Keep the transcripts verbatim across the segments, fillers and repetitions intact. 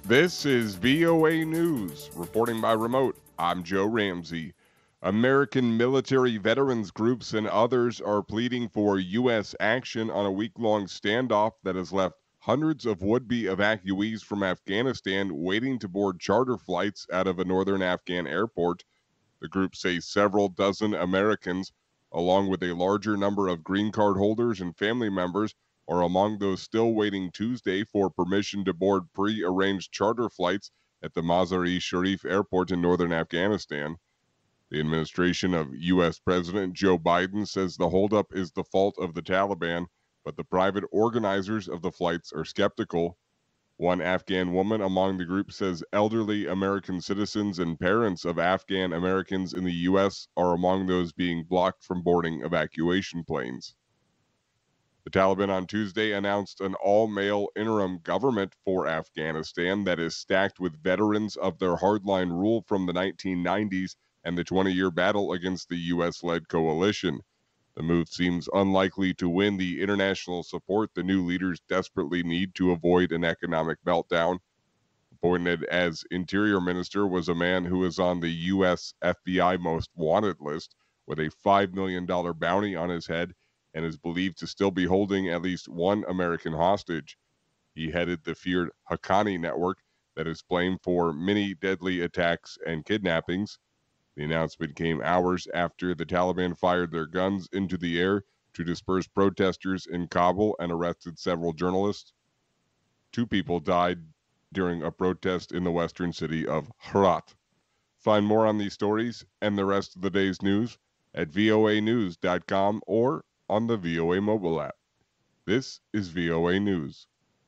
This is V O A News. Reporting by remote, I'm Joe Ramsey. American military veterans groups and others are pleading for U S action on a week-long standoff that has left hundreds of would-be evacuees from Afghanistan waiting to board charter flights out of a northern Afghan airport. The group say several dozen Americans, along with a larger number of green card holders and family members, are among those still waiting Tuesday for permission to board pre-arranged charter flights at the Mazar-e Sharif airport in northern Afghanistan. The administration of U S. President Joe Biden says the holdup is the fault of the Taliban, but the private organizers of the flights are skeptical. One Afghan woman among the group says elderly American citizens and parents of Afghan Americans in the U S are among those being blocked from boarding evacuation planes. The Taliban on Tuesday announced an all-male interim government for Afghanistan that is stacked with veterans of their hardline rule from the nineteen nineties and the twenty-year battle against the U S-led coalition. The move seems unlikely to win the international support the new leaders desperately need to avoid an economic meltdown. Appointed as Interior Minister was a man who is on the U S F B I most wanted list with a five million dollars bounty on his head and is believed to still be holding at least one American hostage. He headed the feared Haqqani network that is blamed for many deadly attacks and kidnappings. The announcement came hours after the Taliban fired their guns into the air to disperse protesters in Kabul and arrested several journalists. Two people died during a protest in the western city of Herat. Find more on these stories and the rest of the day's news at V O A news dot com or on the V O A mobile app. This is V O A News.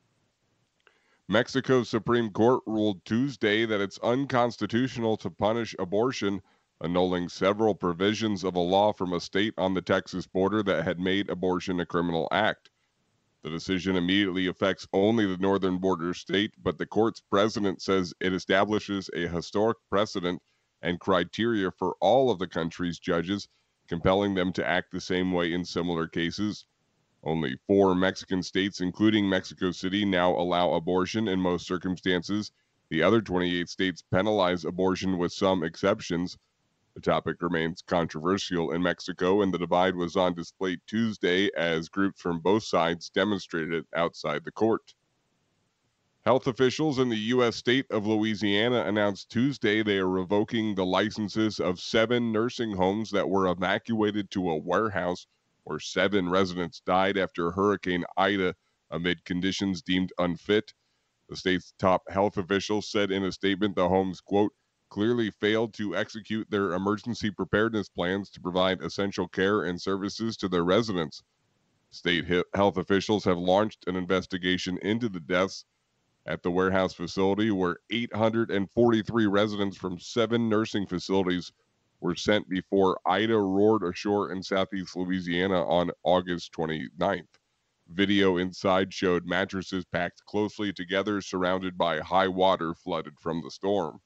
Mexico's Supreme Court ruled Tuesday that it's unconstitutional to punish abortion, annulling several provisions of a law from a state on the Texas border that had made abortion a criminal act. The decision immediately affects only the northern border state, but the court's president says it establishes a historic precedent and criteria for all of the country's judges, compelling them to act the same way in similar cases. Only four Mexican states, including Mexico City, now allow abortion in most circumstances. The other twenty-eight states penalize abortion with some exceptions. The topic remains controversial in Mexico, and the divide was on display Tuesday as groups from both sides demonstrated outside the court. Health officials in the U S state of Louisiana announced Tuesday they are revoking the licenses of seven nursing homes that were evacuated to a warehouse where seven residents died after Hurricane Ida amid conditions deemed unfit. The state's top health officials said in a statement the homes, quote, clearly failed to execute their emergency preparedness plans to provide essential care and services to their residents. State he- health officials have launched an investigation into the deaths at the warehouse facility where eight hundred forty-three residents from seven nursing facilities were sent before Ida roared ashore in southeast Louisiana on August twenty-ninth. Video inside showed mattresses packed closely together, surrounded by high water flooded from the storm.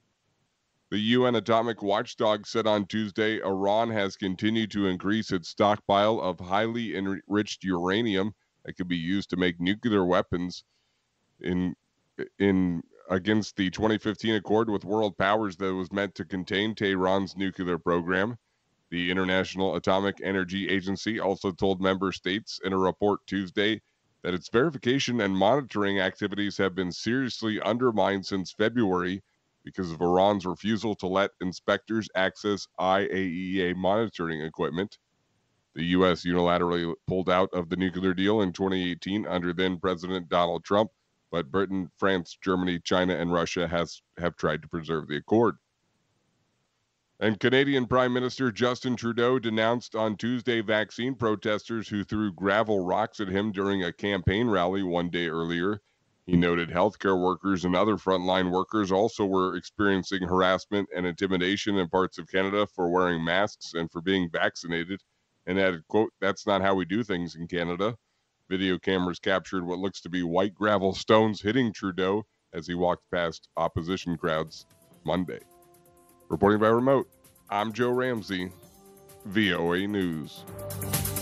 The U N atomic watchdog said on Tuesday Iran has continued to increase its stockpile of highly enriched uranium that could be used to make nuclear weapons in in against the twenty fifteen accord with world powers that was meant to contain Tehran's nuclear program. The International Atomic Energy Agency also told member states in a report Tuesday that its verification and monitoring activities have been seriously undermined since February because of Iran's refusal to let inspectors access I A E A monitoring equipment. The U S unilaterally pulled out of the nuclear deal in twenty eighteen under then President Donald Trump, but Britain, France, Germany, China, and Russia has have tried to preserve the accord. And Canadian Prime Minister Justin Trudeau denounced on Tuesday vaccine protesters who threw gravel rocks at him during a campaign rally one day earlier. He noted healthcare workers and other frontline workers also were experiencing harassment and intimidation in parts of Canada for wearing masks and for being vaccinated, and added, quote, that's not how we do things in Canada. Video cameras captured what looks to be white gravel stones hitting Trudeau as he walked past opposition crowds Monday. Reporting by remote, I'm Joe Ramsey, V O A News.